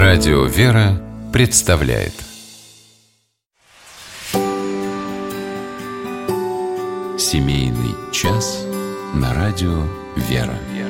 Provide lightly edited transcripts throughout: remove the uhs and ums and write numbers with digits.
Радио «Вера» представляет семейный час на радио «Вера».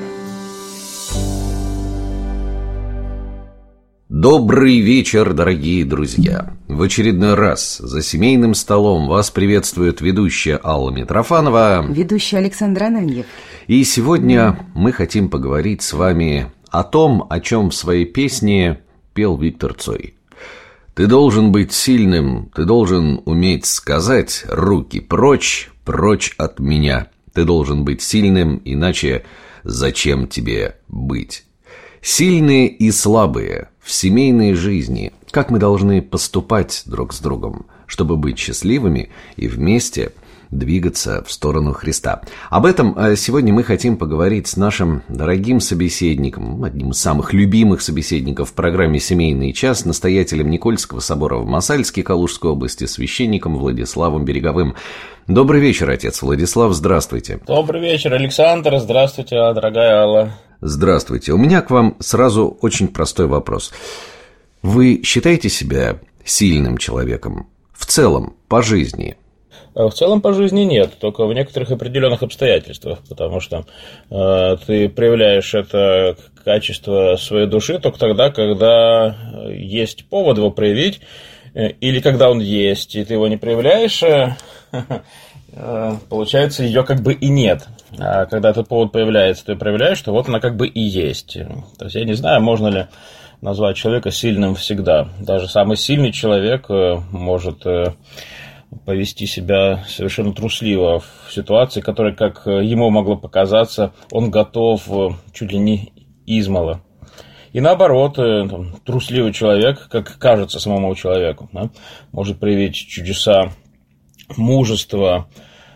Добрый вечер, дорогие друзья! В очередной раз за семейным столом вас приветствует ведущая Алла Митрофанова, ведущий Александр Ананьев. И сегодня мы хотим поговорить с вами о том, о чем в своей песне пел Виктор Цой. Ты должен быть сильным, ты должен уметь сказать: руки прочь, прочь от меня. Ты должен быть сильным, иначе зачем тебе быть? Сильные и слабые в семейной жизни. Как мы должны поступать друг с другом, чтобы быть счастливыми и вместе двигаться в сторону Христа. Об этом сегодня мы хотим поговорить с нашим дорогим собеседником, одним из самых любимых собеседников в программе «Семейный час», настоятелем Никольского собора в Мосальске Калужской области, священником Владиславом Береговым. Добрый вечер, отец Владислав, здравствуйте. Добрый вечер, Александр, здравствуйте, дорогая Алла. Здравствуйте. У меня к вам сразу очень простой вопрос. Вы считаете себя сильным человеком в целом, по жизни? В целом по жизни нет, только в некоторых определенных обстоятельствах, потому что ты проявляешь это качество своей души только тогда, когда есть повод его проявить, или когда он есть, и ты его не проявляешь, получается, ее как бы и нет. А когда этот повод появляется, ты проявляешь, то вот она как бы и есть. То есть я не знаю, можно ли назвать человека сильным всегда. Даже самый сильный человек может повести себя совершенно трусливо в ситуации, которая, как ему могло показаться, он готов чуть ли не измала. И наоборот, трусливый человек, как кажется самому человеку, да, может проявить чудеса мужества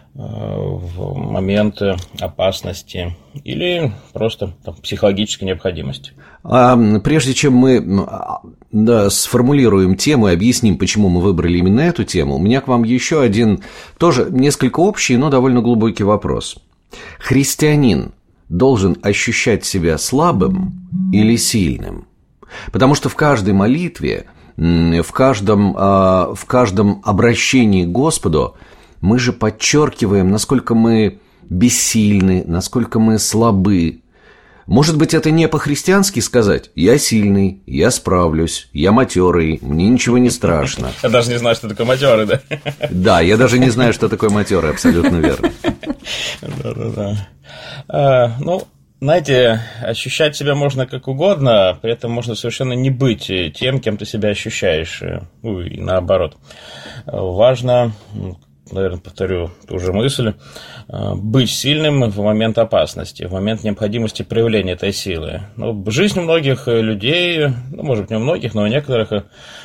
в моменты опасности или просто психологической необходимости. Прежде чем мы сформулируем тему и объясним, почему мы выбрали именно эту тему, у меня к вам еще один, тоже несколько общий, но довольно глубокий вопрос. Христианин должен ощущать себя слабым или сильным? Потому что в каждой молитве, в каждом обращении к Господу мы же подчеркиваем, насколько мы бессильны, насколько мы слабы. Может быть, это не по-христиански сказать: «Я сильный, я справлюсь, я матерый, мне ничего не страшно». Я даже не знаю, что такое матерый, да? Да, я даже не знаю, что такое матерый, абсолютно верно. Да. Ну, знаете, ощущать себя можно как угодно, при этом можно совершенно не быть тем, кем ты себя ощущаешь, и наоборот. Важно, наверное, повторю ту же мысль, быть сильным в момент опасности, в момент необходимости проявления этой силы. Жизнь у многих людей, может быть, не у многих, но у некоторых,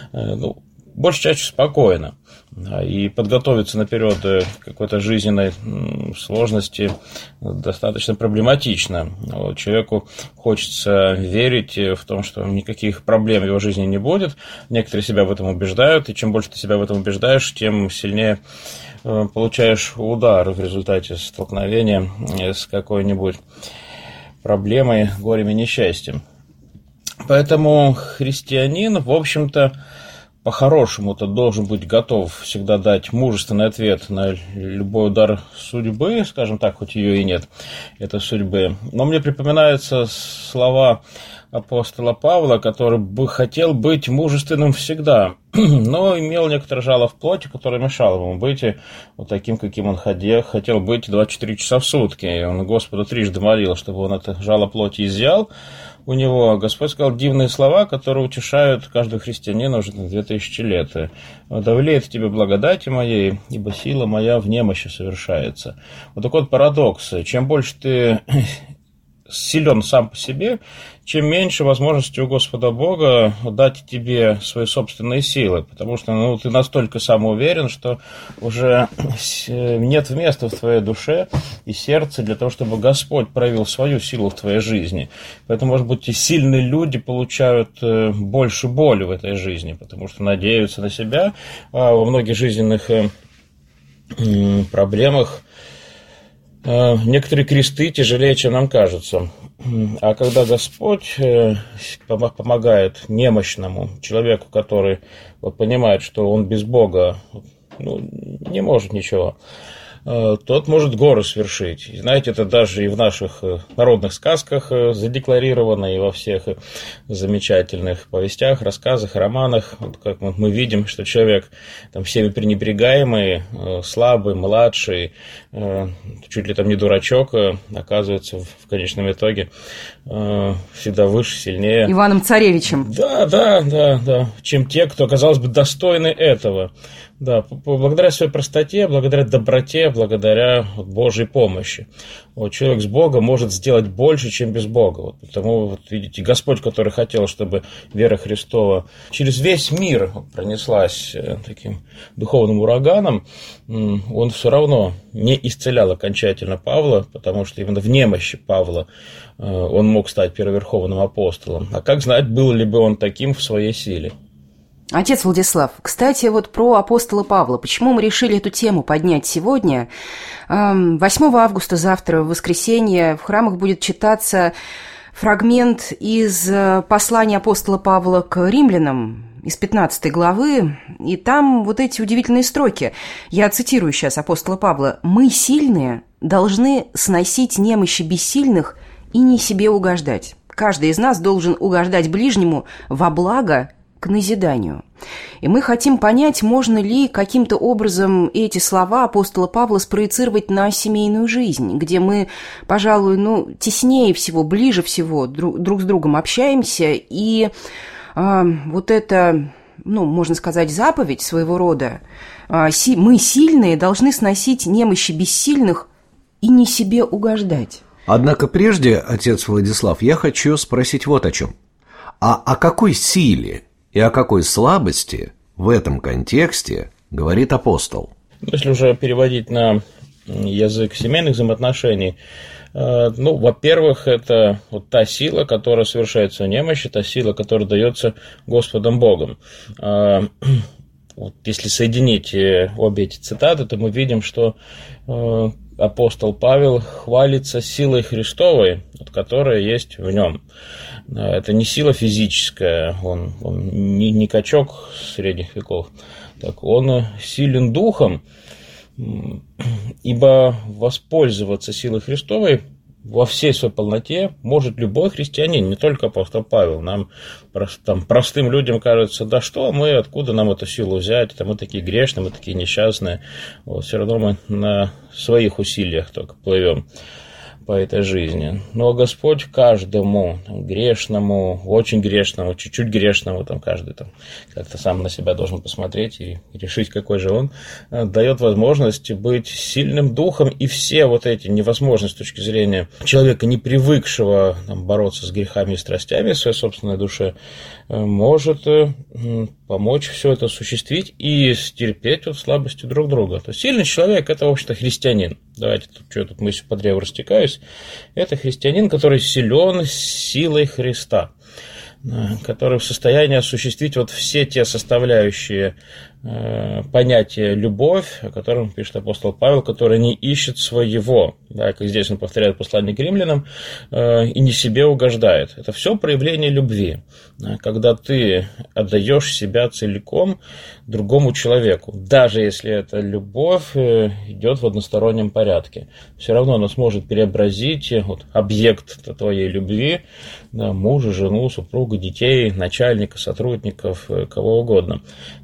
больше чаще спокойно. И подготовиться наперед к какой-то жизненной сложности достаточно проблематично. Человеку хочется верить в том, что никаких проблем в его жизни не будет. Некоторые себя в этом убеждают, и чем больше ты себя в этом убеждаешь, тем сильнее получаешь удар в результате столкновения с какой-нибудь проблемой, горем и несчастьем. Поэтому христианин, в общем-то, по-хорошему-то должен быть готов всегда дать мужественный ответ на любой удар судьбы, скажем так, хоть ее и нет, это судьбы. Но мне припоминаются слова апостола Павла, который бы хотел быть мужественным всегда, но имел некоторое жало в плоти, которое мешало ему быть вот таким, каким он хотел быть 24 часа в сутки. И он Господу трижды молил, чтобы он это жало плоти изъял у него. Господь сказал дивные слова, которые утешают каждого христианина уже на 2000 лет. «Да влеет тебе благодати моей, ибо сила моя в немощи совершается». Вот такой вот парадокс. Чем больше ты силен сам по себе, чем меньше возможностей у Господа Бога дать тебе свои собственные силы, потому что ты настолько самоуверен, что уже нет места в твоей душе и сердце для того, чтобы Господь проявил свою силу в твоей жизни. Поэтому, может быть, и сильные люди получают больше боли в этой жизни, потому что надеются на себя во многих жизненных проблемах. Некоторые кресты тяжелее, чем нам кажется. А когда Господь помогает немощному человеку, который понимает, что он без Бога не может ничего, тот может горы свершить. И знаете, это даже и в наших народных сказках задекларировано, и во всех замечательных повестях, рассказах, романах. Вот как мы видим, что человек там всеми пренебрегаемый, слабый, младший, чуть ли там не дурачок, оказывается в конечном итоге всегда выше, сильнее. Иваном Царевичем. Да. Чем те, кто, казалось бы, достойны этого. Да, благодаря своей простоте, благодаря доброте, благодаря Божьей помощи. Человек с Богом может сделать больше, чем без Бога. Потому, видите, Господь, который хотел, чтобы вера Христова через весь мир пронеслась таким духовным ураганом, он все равно не исцелял окончательно Павла, потому что именно в немощи Павла он мог стать первоверховным апостолом. А как знать, был ли бы он таким в своей силе? Отец Владислав, кстати, про апостола Павла. Почему мы решили эту тему поднять сегодня? 8 августа, завтра, в воскресенье, в храмах будет читаться фрагмент из послания апостола Павла к римлянам, из 15 главы, и там эти удивительные строки. Я цитирую сейчас апостола Павла. «Мы, сильные, должны сносить немощи бессильных и не себе угождать. Каждый из нас должен угождать ближнему во благо к назиданию». И мы хотим понять, можно ли каким-то образом эти слова апостола Павла спроецировать на семейную жизнь, где мы, пожалуй, теснее всего, ближе всего друг с другом общаемся, и это, можно сказать, заповедь своего рода. Мы, сильные, должны сносить немощи бессильных и не себе угождать. Однако прежде, отец Владислав, я хочу спросить вот о чем. А о какой силе и о какой слабости в этом контексте говорит апостол? Если уже переводить на язык семейных взаимоотношений, во-первых, это та сила, которая совершается в немощи, та сила, которая дается Господом Богом. Если соединить обе эти цитаты, то мы видим, что апостол Павел хвалится силой Христовой, которая есть в нем. Это не сила физическая, он не качок средних веков, он силен духом, ибо воспользоваться силой Христовой во всей своей полноте может любой христианин, не только апостол Павел. Нам, простым людям, кажется, откуда нам эту силу взять, мы такие грешные, мы такие несчастные, все равно мы на своих усилиях только плывем по этой жизни. Но Господь каждому грешному, очень грешному, чуть-чуть грешному, каждый как-то сам на себя должен посмотреть и решить, какой же он, дает возможность быть сильным духом, и все эти невозможности с точки зрения человека, не привыкшего бороться с грехами и страстями в своей собственной душе, может помочь все это осуществить и стерпеть слабости друг друга. То есть сильный человек – это, в общем-то, христианин. Давайте тут мысль по древу растекаюсь. Это христианин, который силен силой Христа, который в состоянии осуществить все те составляющие понятия любовь, о котором пишет апостол Павел, который не ищет своего, как здесь он повторяет послание к римлянам, и не себе угождает. Это все проявление любви, когда ты отдаешь себя целиком другому человеку, даже если эта любовь идет в одностороннем порядке. Все равно она сможет преобразить объект твоей любви, мужа, жену, супруга, детей, начальника, сотрудников, кого угодно,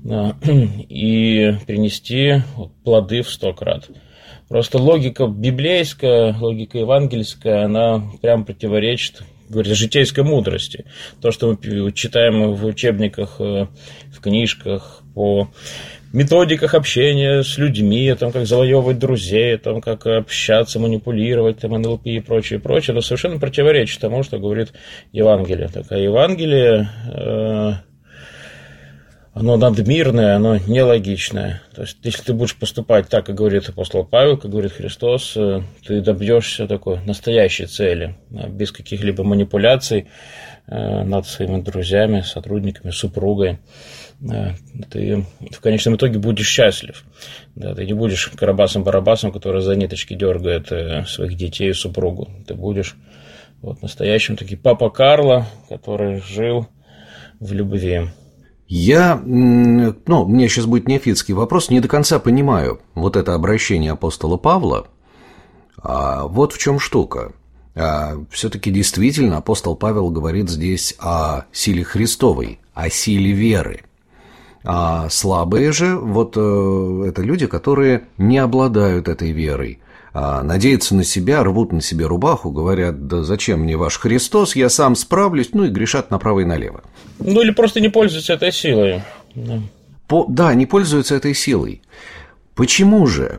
и принести плоды в 100 крат. Просто логика библейская, логика евангельская, она прям противоречит, говорит, житейской мудрости. То, что мы читаем в учебниках, в книжках, по методиках общения с людьми, как завоевывать друзей, как общаться, манипулировать, НЛП и прочее, это совершенно противоречит тому, что говорит Евангелие. А Евангелие, оно надмирное, оно нелогичное. То есть, если ты будешь поступать так, как говорит апостол Павел, как говорит Христос, ты добьешься такой настоящей цели, без каких-либо манипуляций над своими друзьями, сотрудниками, супругой. Ты в конечном итоге будешь счастлив. Ты не будешь Карабасом-Барабасом, который за ниточки дергает своих детей и супругу. Ты будешь Вот настоящим таки Папа Карло, который жил в любви. Мне сейчас будет неофитский вопрос, не до конца понимаю вот это обращение апостола Павла. Вот в чем штука. Все-таки действительно апостол Павел говорит здесь о силе Христовой, о силе веры. А слабые же, это люди, которые не обладают этой верой, надеются на себя, рвут на себе рубаху, говорят: да зачем мне ваш Христос, я сам справлюсь, и грешат направо и налево. Или просто не пользуются этой силой. Не пользуются этой силой. Почему же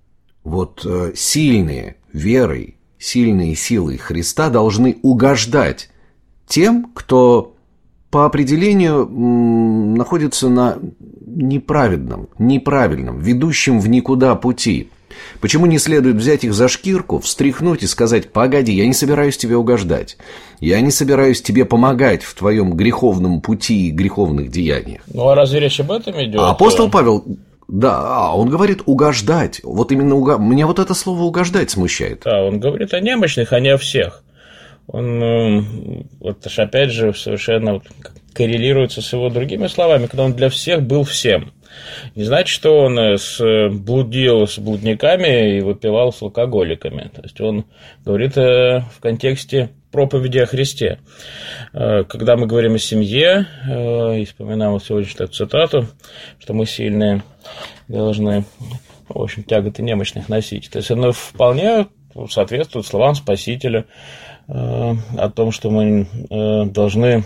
сильные верой, сильные силой Христа должны угождать тем, кто по определению находится на неправильном, ведущем в никуда пути? Почему не следует взять их за шкирку, встряхнуть и сказать: погоди, я не собираюсь тебе угождать, я не собираюсь тебе помогать в твоем греховном пути и греховных деяниях? А разве речь об этом идет? Апостол Павел, он говорит угождать. Меня это слово угождать смущает. Да, он говорит о немощных, а не о всех. Он, опять же, совершенно коррелируется с его другими словами, когда он для всех был всем. Не значит, что он блудил с блудниками и выпивал с алкоголиками. То есть он говорит в контексте проповеди о Христе. Когда мы говорим о семье, и вспоминаем сегодняшнюю цитату, что мы сильные должны, тяготы немощных носить. То есть оно вполне соответствует словам Спасителя о том, что мы должны,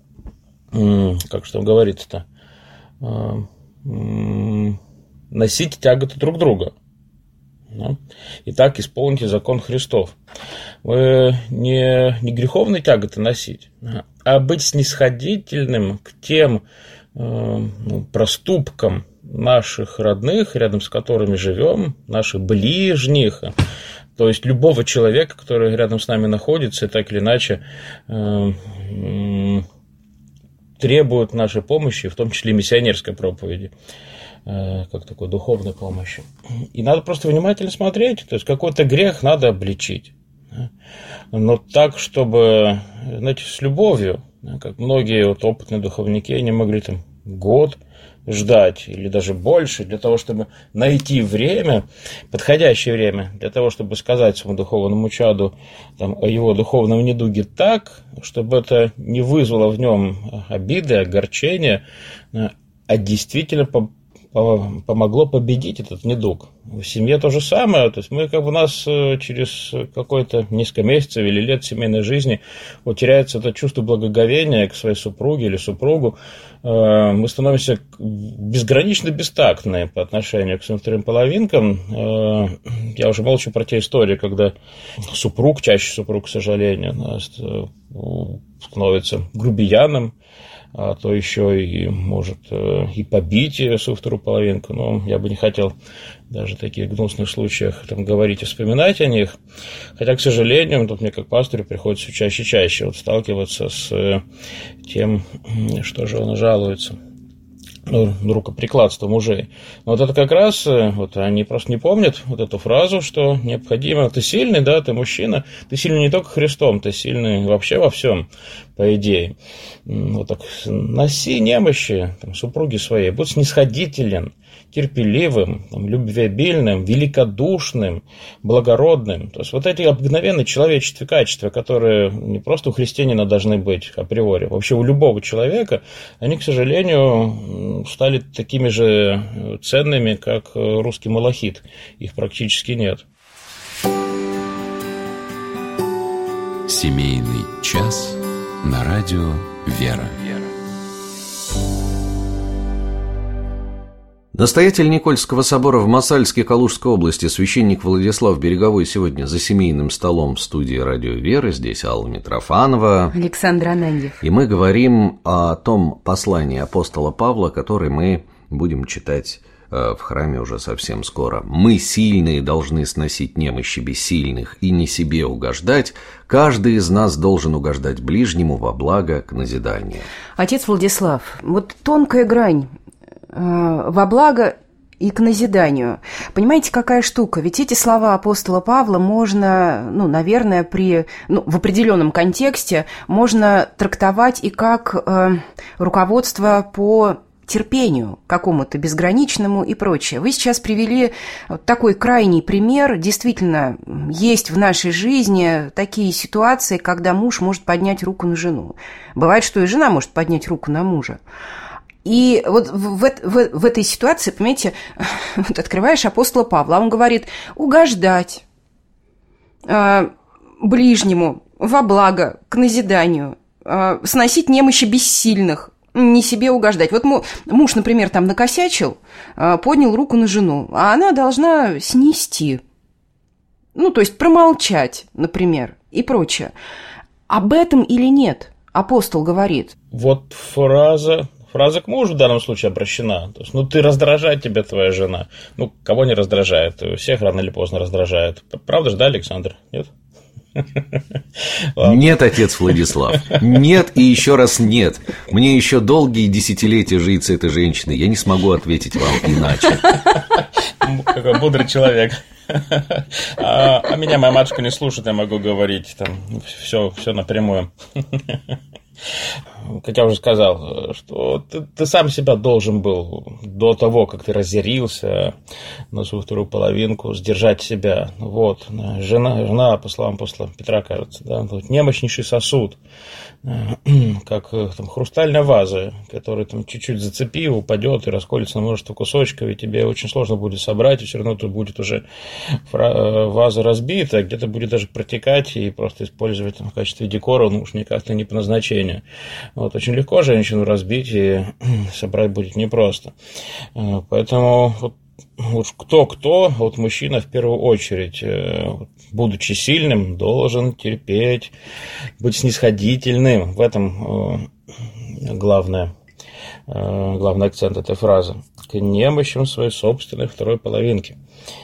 что говорится-то, носить тяготы друг друга. И так исполните закон Христов. Не греховные тяготы носить, а быть снисходительным к тем проступкам наших родных, рядом с которыми живем, наших ближних, то есть любого человека, который рядом с нами находится и так или иначе требует нашей помощи, в том числе и миссионерской проповеди, как такой духовной помощи. И надо просто внимательно смотреть, то есть какой-то грех надо обличить, но так, чтобы, с любовью, как многие опытные духовники, они могли год ждать или даже больше для того, чтобы найти время, подходящее время для того, чтобы сказать своему духовному чаду о его духовном недуге так, чтобы это не вызвало в нем обиды, огорчения, а действительно помогло победить этот недуг. В семье то же самое, то есть у нас через какое-то несколько месяцев или лет семейной жизни теряется это чувство благоговения к своей супруге или супругу, мы становимся безгранично бестактны по отношению к своим вторым половинкам. Я уже молчу про те истории, когда чаще супруг, к сожалению, становится грубияном, а то еще и может и побить свою вторую половинку. Но я бы не хотел даже в таких гнусных случаях говорить и вспоминать о них. Хотя, к сожалению, тут мне как пастору приходится все чаще и чаще сталкиваться с тем, что же он жалуется. Рукоприкладство мужей. Но это как раз, они просто не помнят эту фразу, что необходимо, ты сильный, да, ты мужчина, ты сильный не только Христом, ты сильный вообще во всем, по идее. Носи немощи супруги своей, будь снисходителен, терпеливым, любвеобильным, великодушным, благородным. То есть эти обыкновенные человеческие качества, которые не просто у христианина должны быть априори, вообще у любого человека, они, к сожалению, стали такими же ценными, как русский малахит. Их практически нет. Семейный час на радио «Вера». Настоятель Никольского собора в Мосальске Калужской области, священник Владислав Береговой, сегодня за семейным столом в студии «Радио Вера». Здесь Алла Митрофанова, Александр Ананьев. И мы говорим о том послании апостола Павла, которое мы будем читать в храме уже совсем скоро. «Мы, сильные, должны сносить немощи бессильных и не себе угождать. Каждый из нас должен угождать ближнему во благо к назиданию». Отец Владислав, тонкая грань во благо и к назиданию. Понимаете, какая штука? Ведь эти слова апостола Павла можно, наверное, в определенном контексте можно трактовать и как руководство по терпению какому-то безграничному и прочее. Вы сейчас привели такой крайний пример. Действительно, есть в нашей жизни такие ситуации, когда муж может поднять руку на жену. Бывает, что и жена может поднять руку на мужа. И вот в этой ситуации, понимаете, вот открываешь апостола Павла, он говорит: угождать ближнему во благо, к назиданию, сносить немощи бессильных, не себе угождать. Вот муж, например, там накосячил, поднял руку на жену, а она должна снести. То есть промолчать, например, и прочее. Об этом или нет апостол говорит? Вот фраза к мужу в данном случае обращена. То есть, ты раздражает тебя твоя жена. Кого не раздражает? Всех рано или поздно раздражает. Правда же, да, Александр? Нет? Нет, отец Владислав. Нет и еще раз нет. Мне еще долгие десятилетия жить с этой женщиной. Я не смогу ответить вам иначе. Какой бодрый человек. А меня моя матушка не слушает, я могу говорить там все напрямую. Как я уже сказал, что ты сам себя должен был до того, как ты разъярился на свою вторую половинку, сдержать себя. Жена, по словам апостола Петра, кажется, немощнейший сосуд, как хрустальная ваза, которую чуть-чуть зацепи, упадет и расколется на множество кусочков, и тебе очень сложно будет собрать, и все равно тут будет уже ваза разбита, где-то будет даже протекать и просто использовать в качестве декора, уж никак-то не по назначению. Очень легко женщину разбить, и собрать будет непросто. Поэтому кто-кто, мужчина в первую очередь, будучи сильным, должен терпеть, быть снисходительным. В этом главный акцент этой фразы. К немощам своей собственной второй половинки.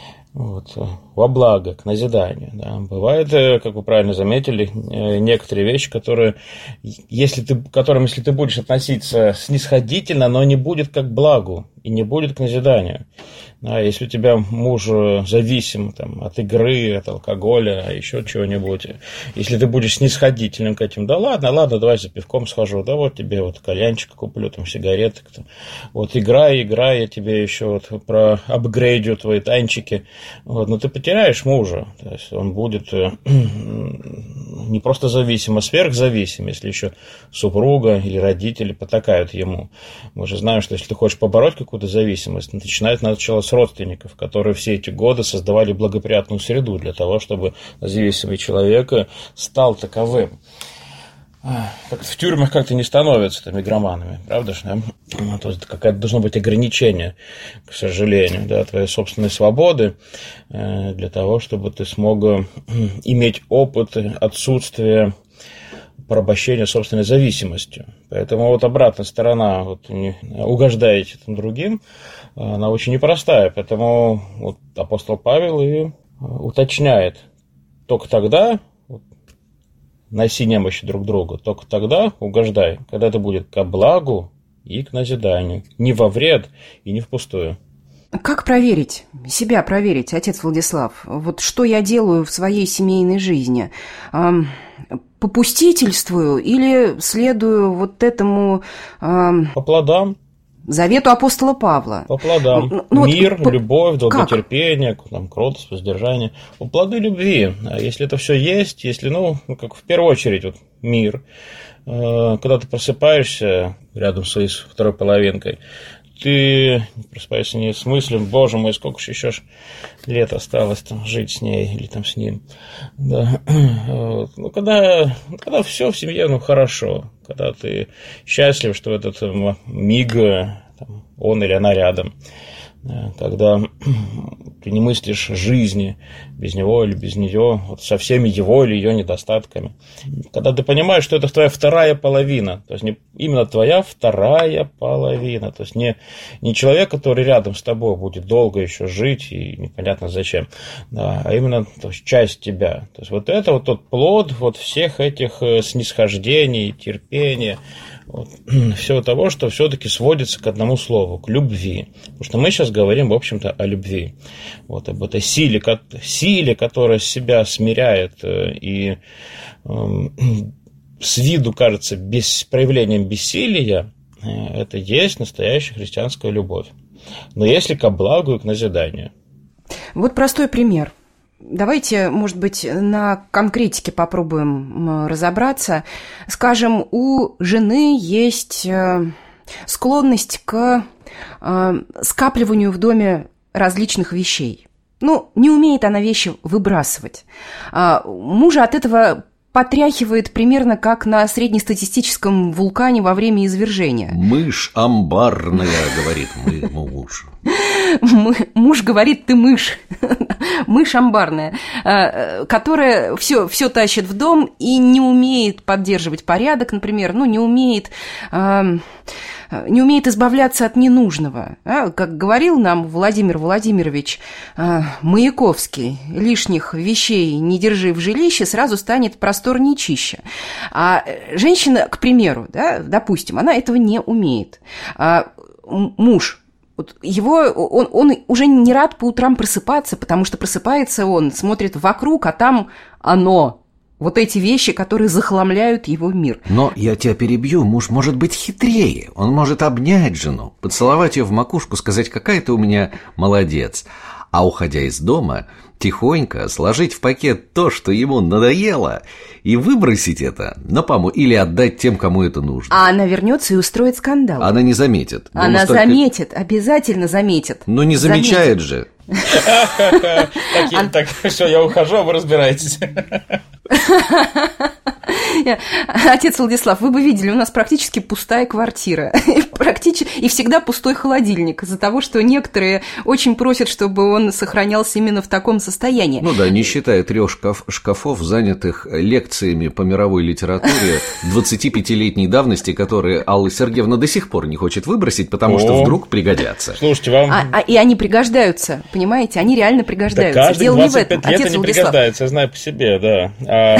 Во благо, к назиданию. Да. Бывает, как вы правильно заметили, некоторые вещи, которым, если ты будешь относиться снисходительно, но не будет как к благу и не будет к назиданию. Да, если у тебя муж зависим от игры, от алкоголя, еще чего-нибудь, если ты будешь снисходительным к этим, да ладно, давай за пивком схожу, да вот тебе кальянчик куплю, сигареток, играй, я тебе еще проапгрейдю твои танчики, но ты потеряешь мужа, то есть он будет не просто зависим, а сверхзависим, если еще супруга или родители потакают ему. Мы же знаем, что если ты хочешь побороть какую-то зависимость, начинает сначала с родственников, которые все эти годы создавали благоприятную среду для того, чтобы зависимый человек стал таковым. В тюрьмах как-то не становятся игроманами, правда же? Да? То есть какое-то должно быть ограничение, к сожалению, твоей собственной свободы, для того, чтобы ты смог иметь опыт отсутствия порабощения собственной зависимостью. Поэтому обратная сторона, угождаете другим, она очень непростая. Поэтому апостол Павел и уточняет: только тогда носи немощи друг другу, только тогда угождай, когда это будет ко благу и к назиданию, не во вред и не впустую. Как проверить, себя проверить, отец Владислав? Что я делаю в своей семейной жизни? Попустительствую или следую этому... По плодам. Завету апостола Павла. По плодам. Мир, любовь, долготерпение, кротость, воздержание. Плоды любви. Если это все есть, как в первую очередь мир. Когда ты просыпаешься рядом с своей второй половинкой, ты просыпаешься не с мыслью: боже мой, сколько же еще лет осталось жить с ней или с ним. Да. Когда все в семье хорошо, когда ты счастлив, что в этот миг он или она рядом, когда ты не мыслишь жизни без него или без нее, со всеми его или ее недостатками. Когда ты понимаешь, что это твоя вторая половина, то есть не именно твоя вторая половина, то есть не человек, который рядом с тобой будет долго еще жить и непонятно зачем, да, а именно часть тебя. То есть это тот плод всех этих снисхождений, терпения, Вот. Всего того, что все-таки сводится к одному слову, к любви. Потому что мы сейчас говорим, в общем-то, о любви. Вот, об этой силе, которая себя смиряет и с виду кажется проявлением бессилия, это есть настоящая христианская любовь. Но если ко благу и к назиданию. Вот простой пример. Давайте, может быть, на конкретике попробуем разобраться. Скажем, у жены есть склонность к скапливанию в доме различных вещей. Не умеет она вещи выбрасывать. Мужа от этого потряхивает примерно как на среднестатистическом вулкане во время извержения. «Мышь амбарная», говорит муж. Муж говорит: ты мышь. Мышь амбарная, которая все тащит в дом и не умеет поддерживать порядок, например, не умеет избавляться от ненужного. Как говорил нам Владимир Владимирович Маяковский: лишних вещей не держи в жилище, сразу станет просторнее и чище. А женщина, к примеру, допустим, она этого не умеет. Муж, он уже не рад по утрам просыпаться, потому что просыпается он, смотрит вокруг, а там оно. Вот эти вещи, которые захламляют его мир. Но я тебя перебью, муж может быть хитрее. Он может обнять жену, поцеловать ее в макушку, сказать: какая ты у меня молодец. А уходя из дома, тихонько сложить в пакет то, что ему надоело, и выбросить это на помойку или отдать тем, кому это нужно. А она вернется и устроит скандал. Она не заметит. Она заметит, обязательно заметит. Но не замечает же. Так, все, я ухожу, а вы разбираетесь. Отец Владислав, вы бы видели, у нас практически пустая квартира. И всегда пустой холодильник. Из-за того, что некоторые очень просят, чтобы он сохранялся именно в таком состоянии. Не считая 3 шкафов, занятых лекциями по мировой литературе 25-летней давности, которые Алла Сергеевна до сих пор не хочет выбросить, потому что вдруг пригодятся. Слушайте, вам... И они пригождаются, понимаете? Они реально пригождаются. Да, каждый 25 лет они пригождаются, я знаю по себе, да.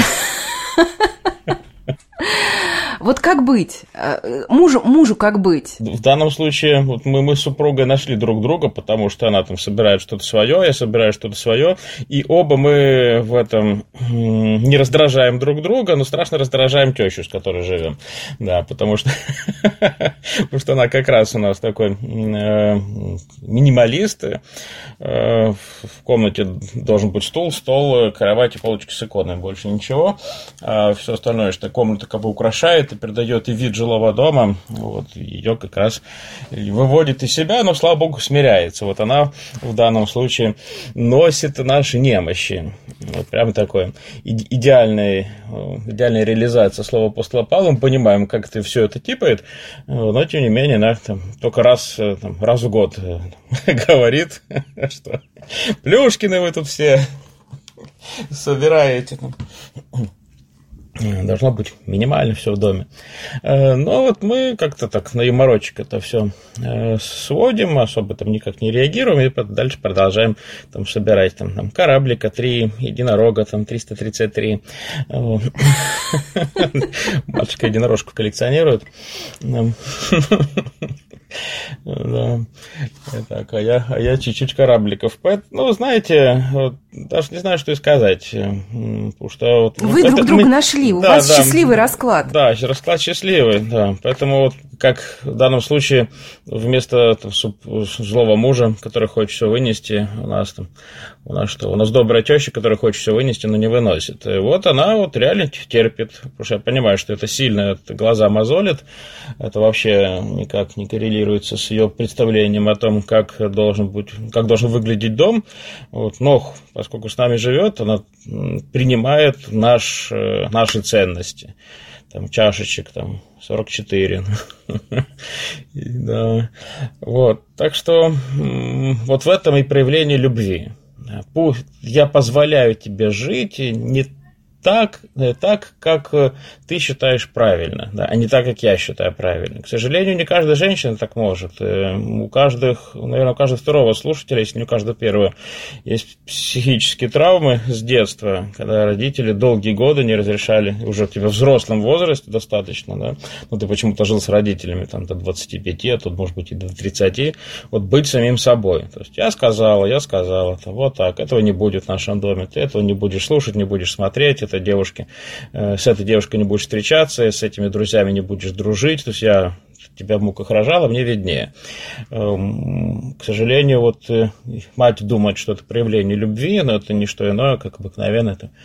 Вот как быть? Мужу как быть? В данном случае мы с супругой нашли друг друга, потому что она там собирает что-то свое, я собираю что-то свое, и оба мы в этом не раздражаем друг друга, но страшно раздражаем тещу, с которой живем. Да, потому что она как раз у нас такой минималист. В комнате должен быть стол, кровать и полочки с иконами, больше ничего. А все остальное, что комната как бы украшает и придает и вид жилого дома, ее как раз выводит из себя, но, слава богу, смиряется. Она в данном случае носит наши немощи. Прям такой идеальная реализация слова апостола Павла. Мы понимаем, как это все это типает, но, тем не менее, она только раз в год говорит, что Плюшкины вы тут все собираете. Должно быть минимально все в доме. Но мы как-то так на юморочек это все сводим, особо там никак не реагируем, и дальше продолжаем собирать кораблика 3, единорога 333. Матушка единорожку коллекционирует. Да. Так, а я чуть-чуть корабликов. Знаете, даже не знаю, что и сказать. Потому что вы друг друга нашли, у вас счастливый расклад. Да, расклад счастливый, да. Поэтому, как в данном случае, вместо злого мужа, который хочет все вынести, у нас добрая теща, которая хочет все вынести, но не выносит. И она реально терпит, потому что я понимаю, что это сильно глаза мозолит, это вообще никак не коррелируется с ее представлением о том, как должен выглядеть дом. Но поскольку с нами живет, она принимает наши ценности. Чашечек 44. Да. Так что в этом и проявление любви. Я позволяю тебе жить не так, как ты считаешь правильно, да, а не так, как я считаю правильно. К сожалению, не каждая женщина так может. У каждого второго слушателя, если не у каждого первого, есть психические травмы с детства, когда родители долгие годы не разрешали, уже в взрослом возрасте достаточно, да, ты почему-то жил с родителями там, до 25, а тут, может быть, и до 30, быть самим собой. То есть я сказала, вот так, этого не будет в нашем доме, ты этого не будешь слушать, не будешь смотреть, с этой девушкой не будешь встречаться, с этими друзьями не будешь дружить, то есть я тебя в муках рожала, мне виднее. К сожалению, мать думает, что это проявление любви, но это не что иное, как обыкновенно, это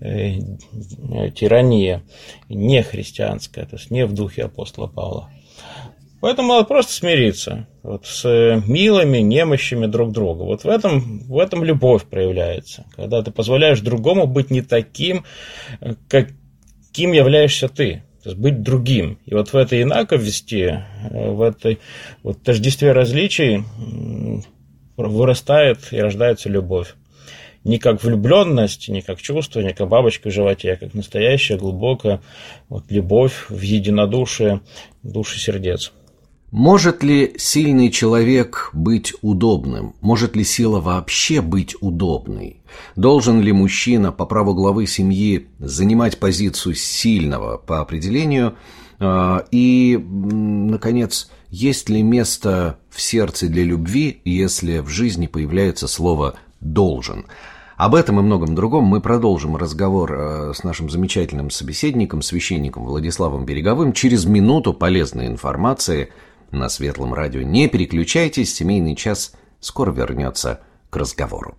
тирания, не христианская, то есть не в духе апостола Павла. Поэтому надо просто смириться с милыми немощами друг друга. В этом любовь проявляется. Когда ты позволяешь другому быть не таким, каким являешься ты. То есть быть другим. И в этой инаковости, в этой тождестве различий вырастает и рождается любовь. Не как влюбленность, не как чувство, не как бабочка в животе, а как настоящая глубокая любовь в единодушие душ и сердец. Может ли сильный человек быть удобным? Может ли сила вообще быть удобной? Должен ли мужчина по праву главы семьи занимать позицию сильного по определению? И, наконец, есть ли место в сердце для любви, если в жизни появляется слово «должен»? Об этом и многом другом мы продолжим разговор с нашим замечательным собеседником, священником Владиславом Береговым, через минуту полезной информации на Светлом радио. Не переключайтесь, семейный час скоро вернется к разговору.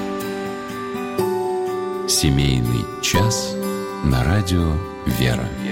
Семейный час на радио «Вера».